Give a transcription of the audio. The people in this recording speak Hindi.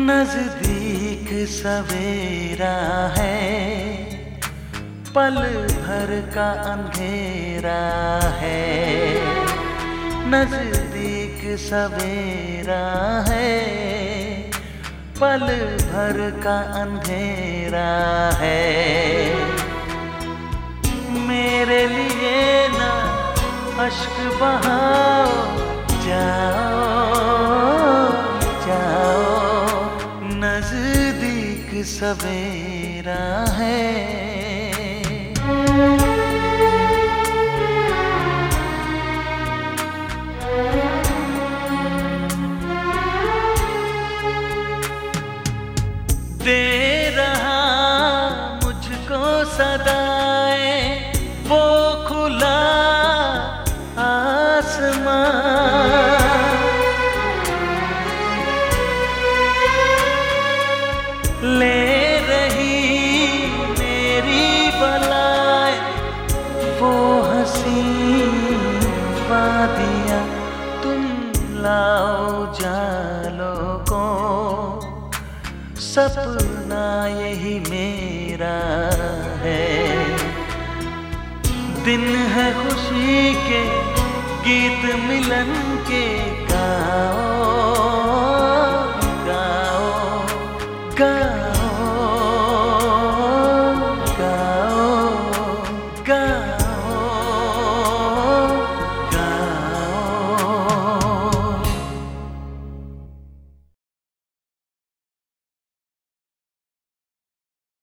नजदीक सवेरा है, पल भर का अंधेरा है। नजदीक सवेरा है, पल भर का अंधेरा है। मेरे लिए ना अश्क बहाओ, जाओ जाओ, नजदीक सवेरा है। दे रहा मुझको सदाएं वो खुला आसमां, ले रही मेरी बलाएं वो हंसी वादियां। तुम लाओ जालों को, सपना यही मेरा है। दिन है खुशी के, गीत मिलन के, गाओ गाओ गाओ।